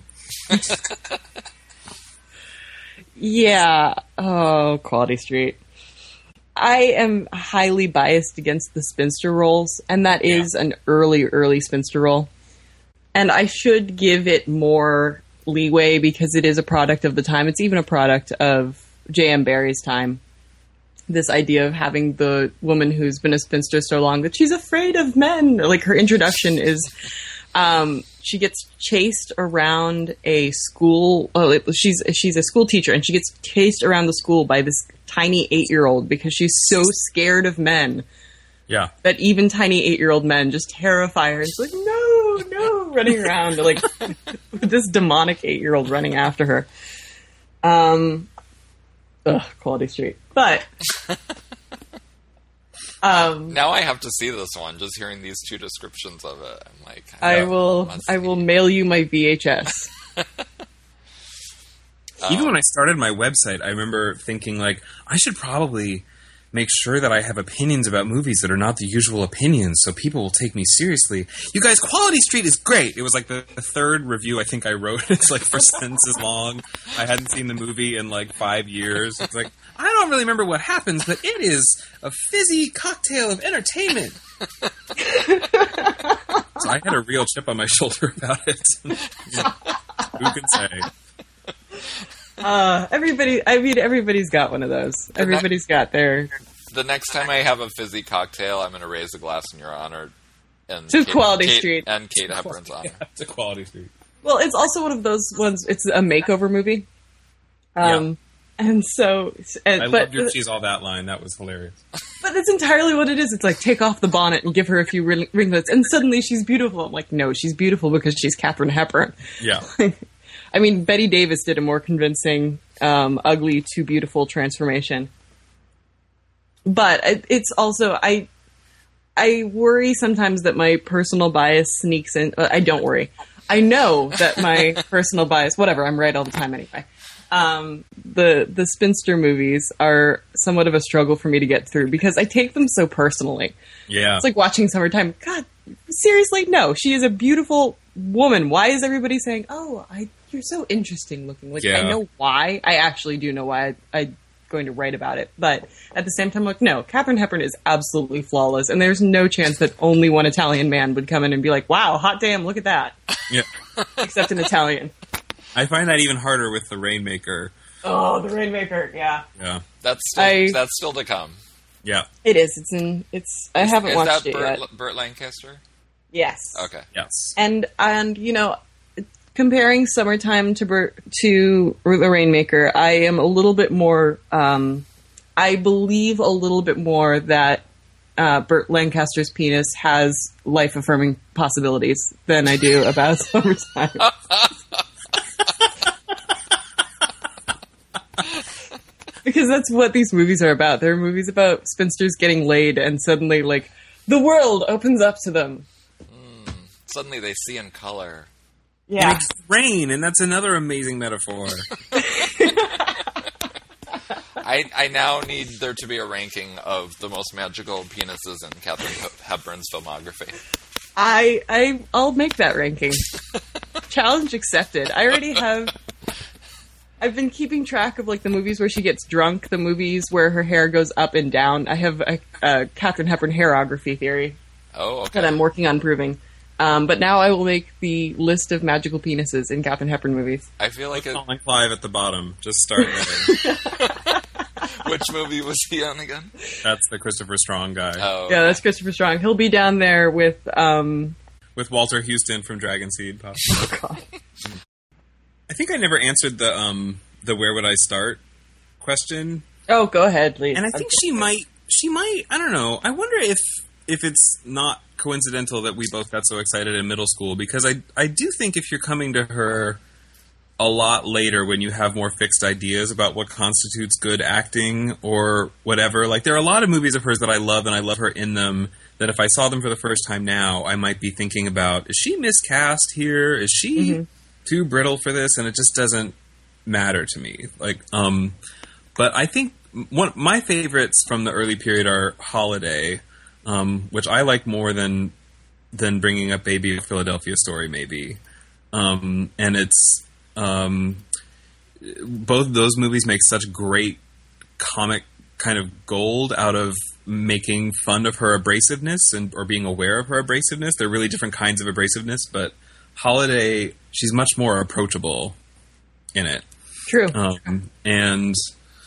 Yeah. Oh, Quality Street. I am highly biased against the spinster roles, and that is an early spinster role. And I should give it more leeway because it is a product of the time. It's even a product of J.M. Barrie's time. This idea of having the woman who's been a spinster so long that she's afraid of men. Her introduction is... she gets chased around a school. Oh, she's a school teacher, and she gets chased around the school by this tiny 8-year-old because she's so scared of men. Yeah, that even tiny 8-year-old men just terrify her. She's like, no, running around with this demonic 8-year-old running after her. Quality Street, but. Now I have to see this one. Just hearing these two descriptions of it, I'm like, I will mail you my VHS. Even when I started my website, I remember thinking I should probably make sure that I have opinions about movies that are not the usual opinions, so people will take me seriously. You guys, Quality Street is great. It was the third review I think I wrote. It's 4 sentences long. I hadn't seen the movie in 5 years. It's I don't really remember what happens, but it is a fizzy cocktail of entertainment. I had a real chip on my shoulder about it. Who can say? Everybody's got one of those. Everybody's got their... The next time I have a fizzy cocktail, I'm going to raise a glass in your honor. And to Quality Street. And Kate Hepburn's honor. Yeah, it's a Quality Street. Well, it's also one of those ones, it's a makeover movie. And so... I loved your She's All That line. That was hilarious. But that's entirely what it is. It's like, take off the bonnet and give her a few ringlets, and suddenly she's beautiful. I'm like, no, she's beautiful because she's Katharine Hepburn. Yeah. I mean, Bette Davis did a more convincing ugly to beautiful transformation. But it's also... I worry sometimes that my personal bias sneaks in. I don't worry. I know that my personal bias... Whatever, I'm right all the time anyway. The spinster movies are somewhat of a struggle for me to get through because I take them so personally. Yeah. It's like watching Summertime. God, seriously? No, she is a beautiful woman. Why is everybody saying, oh, you're so interesting looking? Like, I know why. I actually do know why I'm going to write about it. But at the same time, like, no, Katharine Hepburn is absolutely flawless. And there's no chance that only one Italian man would come in and be like, wow, hot damn, look at that. Yeah. Except an Italian. I find that even harder with The Rainmaker. Oh, The Rainmaker, yeah. Yeah. That's still to come. Yeah. It is. I haven't watched it yet. Burt Lancaster? Yes. Okay. Yes. And you know, comparing Summertime to The Rainmaker, I am a little bit more, I believe a little bit more that Burt Lancaster's penis has life-affirming possibilities than I do about Summertime. Because that's what these movies are about. They're movies about spinsters getting laid and suddenly, like, the world opens up to them. Suddenly they see in color. Yeah. And it's rain, and that's another amazing metaphor. I now need there to be a ranking of the most magical penises in Katharine Hepburn's filmography. I'll make that ranking. Challenge accepted. I already have... I've been keeping track of, like, the movies where she gets drunk, the movies where her hair goes up and down. I have a Katharine Hepburn hairography theory. Oh, okay. That I'm working on proving. But now I will make the list of magical penises in Katharine Hepburn movies. I feel like Colin Clive at the bottom. Just start there. Which movie was he on again? That's the Christopher Strong guy. Oh, yeah, that's Christopher Strong. He'll be down there with Walter Houston from Dragon Seed, possibly. Oh, God. I think I never answered the where would I start question. Oh, go ahead, please. And I think she might, I don't know. I wonder if it's not coincidental that we both got so excited in middle school, because I do think if you're coming to her a lot later when you have more fixed ideas about what constitutes good acting or whatever, like there are a lot of movies of hers that I love and I love her in them, that if I saw them for the first time now, I might be thinking about, is she miscast here? Is she too brittle for this? And it just doesn't matter to me. Like, but I think my favorites from the early period are Holiday, which I like more than Bringing Up Baby, a Philadelphia Story, maybe. And it's both those movies make such great comic kind of gold out of making fun of her abrasiveness or being aware of her abrasiveness. They're really different kinds of abrasiveness, but Holiday, she's much more approachable in it. True. And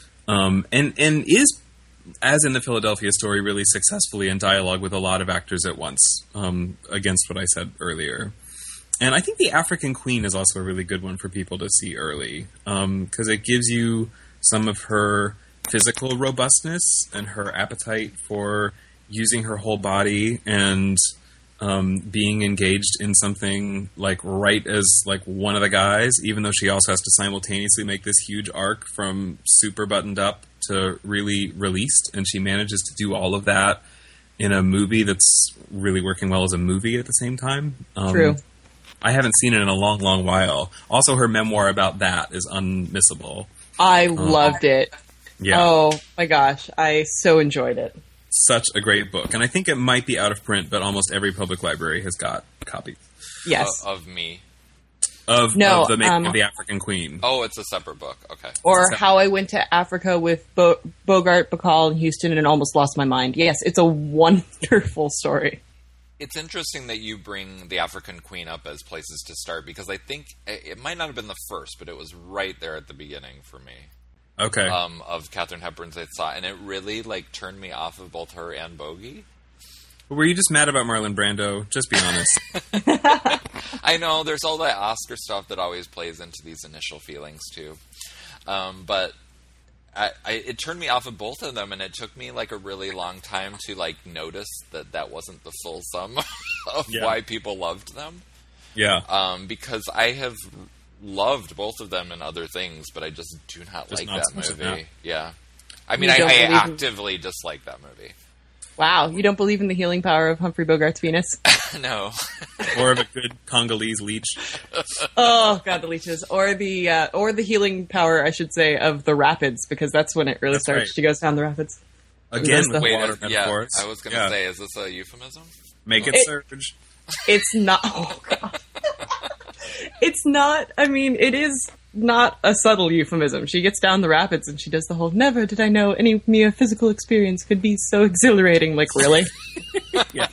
is, as in the Philadelphia Story, really successfully in dialogue with a lot of actors at once, against what I said earlier. And I think The African Queen is also a really good one for people to see early, because it gives you some of her physical robustness and her appetite for using her whole body and being engaged in something like right as like one of the guys, even though she also has to simultaneously make this huge arc from super buttoned up to really released, and she manages to do all of that in a movie that's really working well as a movie at the same time. True. I haven't seen it in a long, long while. Also, her memoir about that is unmissable. I loved it. Yeah. Oh my gosh, I so enjoyed it. Such a great book. And I think it might be out of print, but almost every public library has got copies. Yes. Of me. Of the making of the African Queen. Oh, it's a separate book. Okay. Or How I Went to Africa with Bogart, Bacall, and Houston and almost lost my mind. Yes, it's a wonderful story. It's interesting that you bring The African Queen up as places to start, because I think it might not have been the first, but it was right there at the beginning for me. Okay. Of Katharine Hepburn's I saw, and it really like turned me off of both her and Bogey. Were you just mad about Marlon Brando? Just be honest. I know there's all that Oscar stuff that always plays into these initial feelings too, but it turned me off of both of them, and it took me like a really long time to like notice that wasn't the full sum of why people loved them. Yeah. Because I have loved both of them in other things, but I just do not like that movie. Yeah. I mean, I actively dislike that movie. Wow, you don't believe in the healing power of Humphrey Bogart's penis? No. Or of a good Congolese leech. Oh God, the leeches, or the healing power, I should say, of the rapids, because that's when it really starts. Right. She goes down the rapids. Again, with water metaphors. I was going to say, is this a euphemism? Make it surge. It's not. Oh God. It's not. I mean, it is not a subtle euphemism. She gets down the rapids and she does the whole "never did I know any mere physical experience could be so exhilarating." Like, really? Yeah.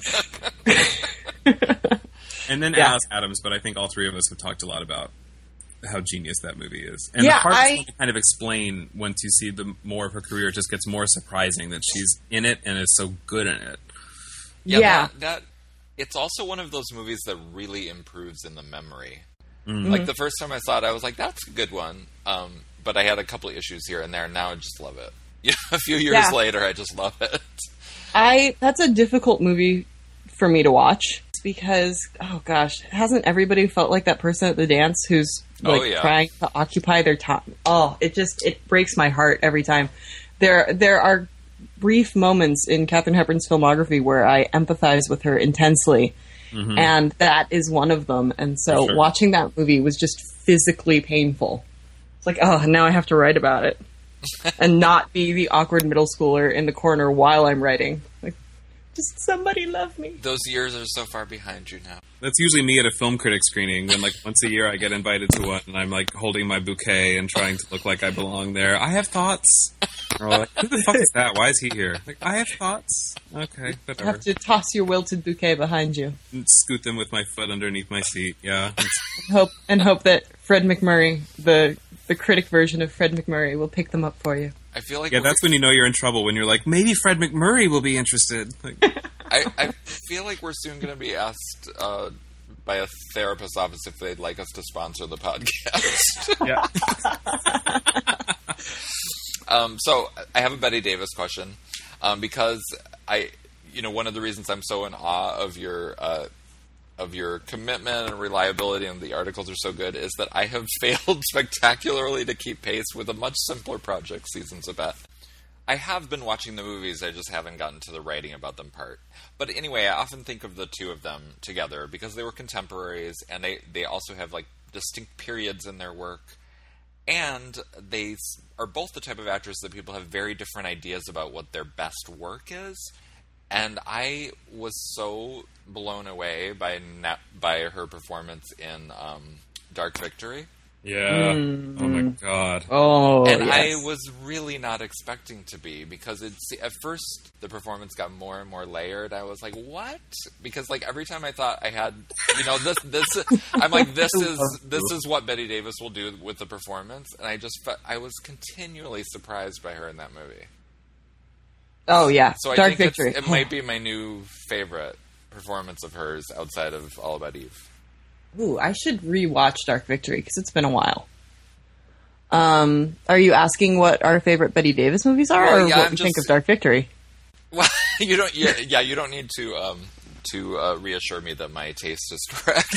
And then Alice Adams, but I think all three of us have talked a lot about how genius that movie is. And the hardest one to kind of explain once you see more of her career, it just gets more surprising that she's in it and is so good in it. Yeah. That it's also one of those movies that really improves in the memory. Mm-hmm. Like, the first time I saw it, I was like, that's a good one. But I had a couple of issues here and there, and now I just love it. You know, a few years later, I just love it. That's a difficult movie for me to watch, because, oh gosh, hasn't everybody felt like that person at the dance who's trying to occupy their time? Oh, it breaks my heart every time. There are brief moments in Katharine Hepburn's filmography where I empathize with her intensely. Mm-hmm. And that is one of them. And so watching that movie was just physically painful. It's like, oh, now I have to write about it. And not be the awkward middle schooler in the corner while I'm writing. Like, just somebody love me. Those years are so far behind you now. That's usually me at a film critic screening, when like once a year I get invited to one and I'm like holding my bouquet and trying to look like I belong there. I have thoughts. Or like, who the fuck is that? Why is he here? Like, I have thoughts. Okay, whatever. You have to toss your wilted bouquet behind you. And scoot them with my foot underneath my seat, yeah. Hope that Fred McMurray, the critic version of Fred McMurray, will pick them up for you. I feel like that's when you know you're in trouble, when you're like, maybe Fred McMurray will be interested. Like, I feel like we're soon going to be asked by a therapist's office if they'd like us to sponsor the podcast. Yeah. So I have a Bette Davis question, because one of the reasons I'm so in awe of your commitment and reliability, and the articles are so good, is that I have failed spectacularly to keep pace with a much simpler project, Seasons of Beth. I have been watching the movies, I just haven't gotten to the writing about them part. But anyway, I often think of the two of them together because they were contemporaries, and they also have like distinct periods in their work. And they are both the type of actors that people have very different ideas about what their best work is. And I was so blown away by her performance in Dark Victory. Yeah. Mm-hmm. Oh my God. Oh, and yes. I was really not expecting to be, because at first the performance got more and more layered. I was like, what? Because like every time I thought I had, this I'm like, this is what Bette Davis will do with the performance, and I was continually surprised by her in that movie. Oh yeah. So I Dark think Victory. It might be my new favorite performance of hers outside of All About Eve. Ooh, I should rewatch Dark Victory because it's been a while. Are you asking what our favorite Bette Davis movies are, or what we think of Dark Victory? Well, you don't. Yeah, you don't need to reassure me that my taste is correct.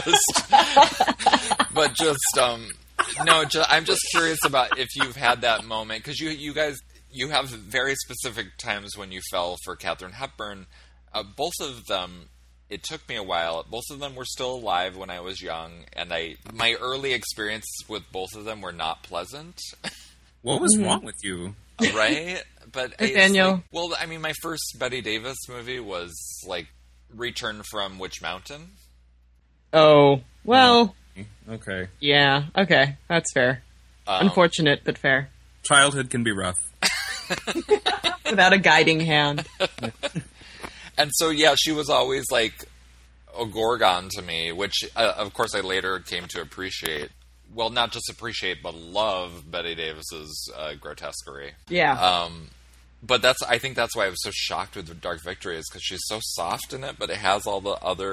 I'm just curious about if you've had that moment, because you guys have very specific times when you fell for Katharine Hepburn. Both of them. It took me a while. Both of them were still alive when I was young, and my early experiences with both of them were not pleasant. What was wrong with you? Right? But Daniel. My first Bette Davis movie was like Return from Witch Mountain. Oh, well. Okay. Yeah, okay. That's fair. Unfortunate, but fair. Childhood can be rough. Without a guiding hand. And so, yeah, she was always like a Gorgon to me, which, of course, I later came to appreciate. Well, not just appreciate, but love Bette Davis's grotesquerie. Yeah. But I think that's why I was so shocked with Dark Victory, is because she's so soft in it, but it has all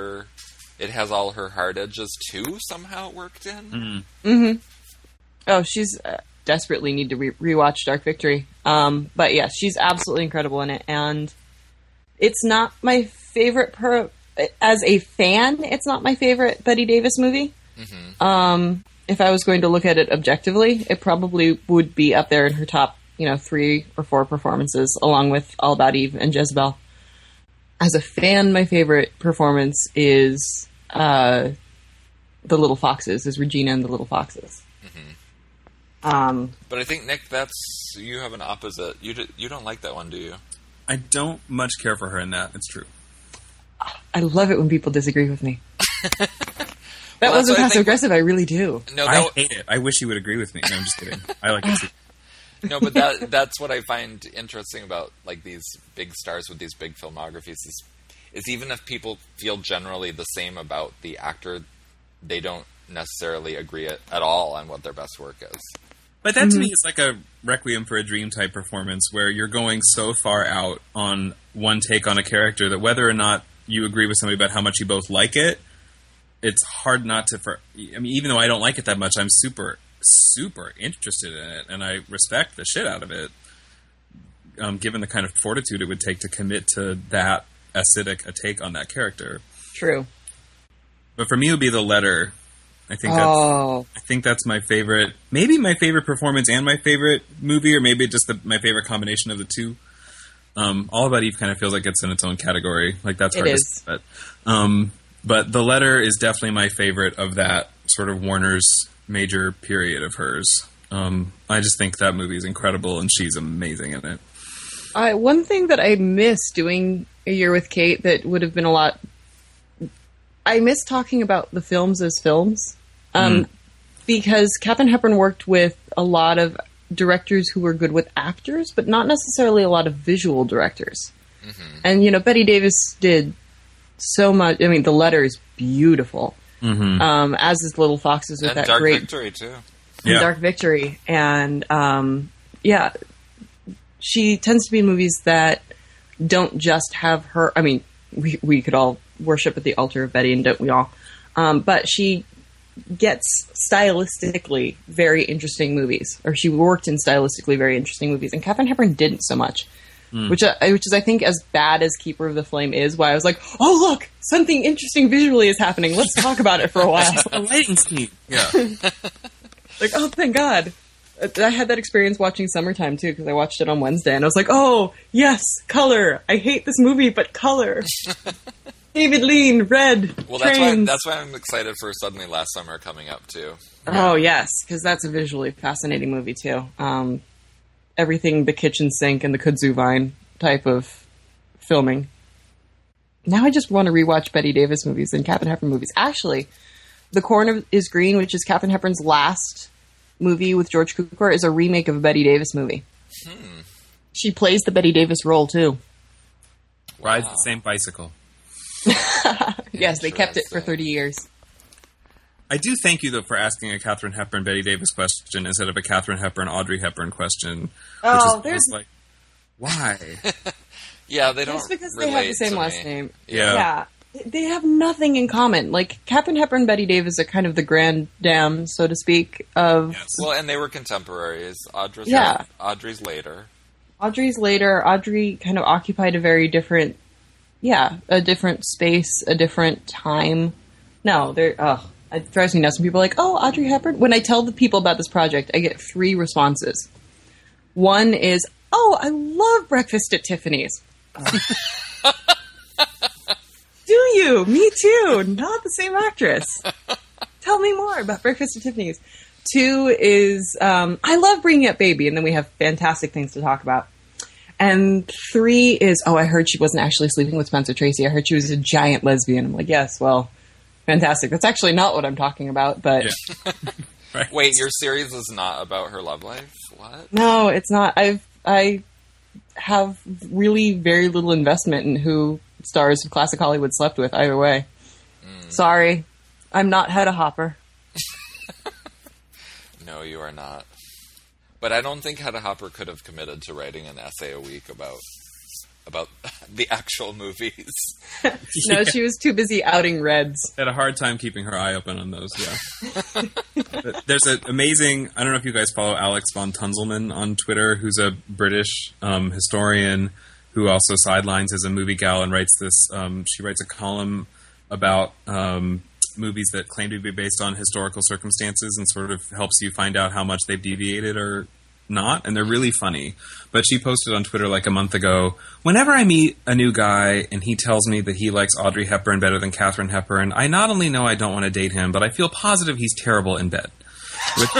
her hard edges too, somehow worked in. Mm-hmm. Oh, she's desperately need to rewatch Dark Victory. But yeah, she's absolutely incredible in it, and it's not my favorite as a fan. It's not my favorite Bette Davis movie. Mm-hmm. If I was going to look at it objectively, it probably would be up there in her top, 3 or 4 performances, along with All About Eve and Jezebel. As a fan, my favorite performance is The Little Foxes, is Regina and the Little Foxes. Mm-hmm. But I think, Nick, you have an opposite. You don't like that one, do you? I don't much care for her in that. It's true. I love it when people disagree with me. That wasn't passive aggressive. I really do. No, I hate it. I wish you would agree with me. No, I'm just kidding. I like it too. No, but that's what I find interesting about like these big stars with these big filmographies is even if people feel generally the same about the actor, they don't necessarily agree at all on what their best work is. But that to me is like a Requiem for a Dream type performance where you're going so far out on one take on a character that whether or not you agree with somebody about how much you both like it, it's hard not to. Even though I don't like it that much, I'm super, super interested in it, and I respect the shit out of it. Given the kind of fortitude it would take to commit to that acidic a take on that character. True. But for me, it would be The Letter. I think that's my favorite. Maybe my favorite performance and my favorite movie, or maybe just my favorite combination of the two. All About Eve kind of feels like it's in its own category. Like that's hard to say. But The Letter is definitely my favorite of that sort of Warner's major period of hers. I just think that movie is incredible, and she's amazing in it. One thing that I miss doing A Year with Kate that would have been a lot... I miss talking about the films as films. Because Katharine Hepburn worked with a lot of directors who were good with actors, but not necessarily a lot of visual directors. Mm-hmm. And, Bette Davis did so much. I mean, The Letter is beautiful. Mm-hmm. As is Little Foxes with and that Dark great... Victory, too. Yeah. Dark Victory. And, she tends to be in movies that don't just have her... I mean, we could all worship at the altar of Betty, and don't we all? But she gets stylistically very interesting movies, or she worked in stylistically very interesting movies, and Katharine Hepburn didn't so much. Which is, I think, as bad as Keeper of the Flame is, why I was like, oh, look, something interesting visually is happening. Let's talk about it for a while. A lighting scheme. Yeah. Like, oh, thank God. I had that experience watching Summertime, too, because I watched it on Wednesday, and I was like, oh, yes, color. I hate this movie, but color. David Lean, red, well, trains. that's why I'm excited for Suddenly Last Summer coming up, too. Oh, yes, because that's a visually fascinating movie, too. Everything the kitchen sink and the kudzu vine type of filming. Now I just want to rewatch Bette Davis movies and Katharine Hepburn movies. Actually, The Corn is Green, which is Katharine Hepburn's last movie with George Cukor, is a remake of a Bette Davis movie. She plays the Bette Davis role, too. Rides the same bicycle. Yes, they kept it for 30 years. I do thank you, though, for asking a Katharine Hepburn, Bette Davis question instead of a Katharine Hepburn, Audrey Hepburn question. Oh, there's... like, why? Yeah, they don't Just because they have the same last name. Yeah. They have nothing in common. Like, Katharine Hepburn and Bette Davis are kind of the grand dame, so to speak, of... Yes. Well, and they were contemporaries. Audrey's later. Audrey's later. Audrey kind of occupied a very different... a different space, a different time. No, it drives me nuts when people are like, oh, Audrey Hepburn. When I tell the people about this project, I get 3 responses. One is, oh, I love Breakfast at Tiffany's. Do you? Me too. Not the same actress. Tell me more about Breakfast at Tiffany's. 2 is, I love Bringing Up Baby, and then we have fantastic things to talk about. And 3 is, oh, I heard she wasn't actually sleeping with Spencer Tracy. I heard she was a giant lesbian. I'm like, yes, well, fantastic. That's actually not what I'm talking about, but... Yeah. Right. Wait, your series is not about her love life? What? No, it's not. I have really very little investment in who stars of classic Hollywood slept with either way. Sorry, I'm not Hedda Hopper. No, you are not. But I don't think Hedda Hopper could have committed to writing an essay a week about the actual movies. No, she was too busy outing Reds. Had a hard time keeping her eye open on those, yeah. There's an amazing, I don't know if you guys follow Alex von Tunzelman on Twitter, who's a British historian who also sidelines as a movie gal and writes this, she writes a column about movies that claim to be based on historical circumstances and sort of helps you find out how much they've deviated or not, and they're really funny. But she posted on Twitter like a month ago, whenever I meet a new guy and he tells me that he likes Audrey Hepburn better than Katharine Hepburn, I not only know I don't want to date him, but I feel positive he's terrible in bed. Which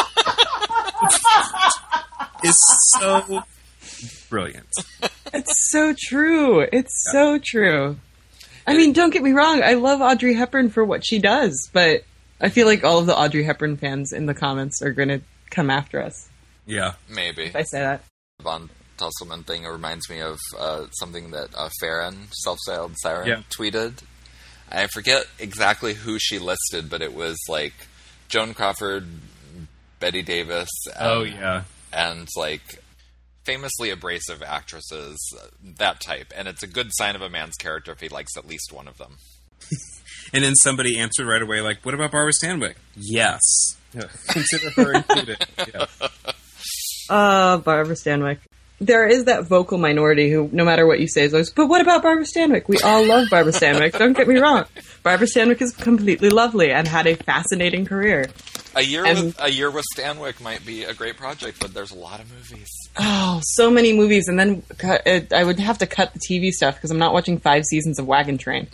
is so brilliant. It's so true. It's so true. I mean, don't get me wrong. I love Audrey Hepburn for what she does, but I feel like all of the Audrey Hepburn fans in the comments are going to come after us. Yeah. Maybe. If I say that. The Von Tusselman thing reminds me of something that Farron, self-styled Siren, tweeted. I forget exactly who she listed, but it was like Joan Crawford, Bette Davis, and like famously abrasive actresses, that type. And it's a good sign of a man's character if he likes at least one of them. And then somebody answered right away, like, what about Barbara Stanwyck? Yes. Yeah. Consider her included. Yeah. Barbara Stanwyck. There is that vocal minority who, no matter what you say, is always, but what about Barbara Stanwyck? We all love Barbara Stanwyck. Don't get me wrong. Barbara Stanwyck is completely lovely and had a fascinating career. A year with Stanwyck might be a great project, but there's a lot of movies. Oh, so many movies, and then I would have to cut the TV stuff because I'm not watching 5 seasons of Wagon Train.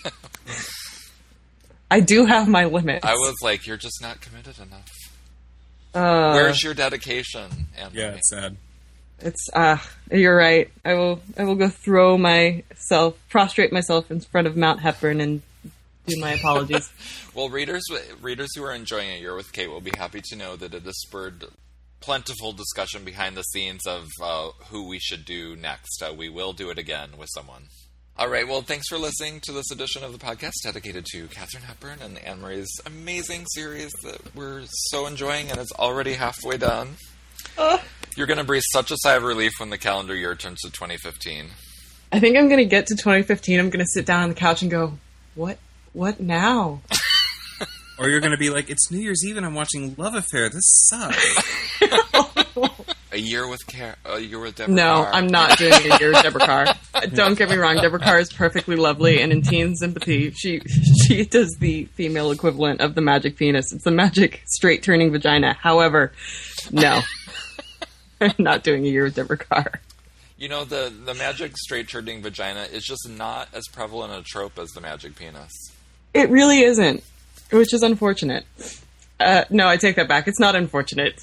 I do have my limits. I was like, you're just not committed enough. Where's your dedication, Anthony? Yeah, it's sad. It's you're right. I will go prostrate myself in front of Mount Hepburn and do my apologies. Well, readers who are enjoying A Year with Kate will be happy to know that it has spurred plentiful discussion behind the scenes of who we should do next. We will do it again with someone. All right, well, thanks for listening to this edition of the podcast dedicated to Katharine Hepburn and Anne Marie's amazing series that we're so enjoying, and it's already halfway done. You're going to breathe such a sigh of relief when the calendar year turns to 2015. I think I'm going to get to 2015. I'm going to sit down on the couch and go, what now? Or you're going to be like, it's New Year's Eve and I'm watching Love Affair. This sucks. A year with Deborah No, Carr. I'm not doing A Year with Deborah Carr. Don't get me wrong. Deborah Carr is perfectly lovely, and in Teen Sympathy, she does the female equivalent of the magic penis. It's the magic straight-turning vagina. However, no. I'm not doing A Year with Deborah Carr. You know, the magic straight-turning vagina is just not as prevalent a trope as the magic penis. It really isn't, which is unfortunate. No, I take that back. It's not unfortunate.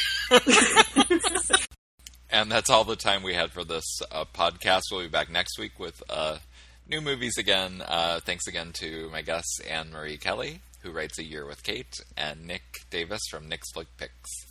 And that's all the time we had for this podcast. We'll be back next week with new movies again. Thanks again to my guests, Anne Marie Kelly, who writes A Year with Kate, and Nick Davis from Nick's Flick Picks.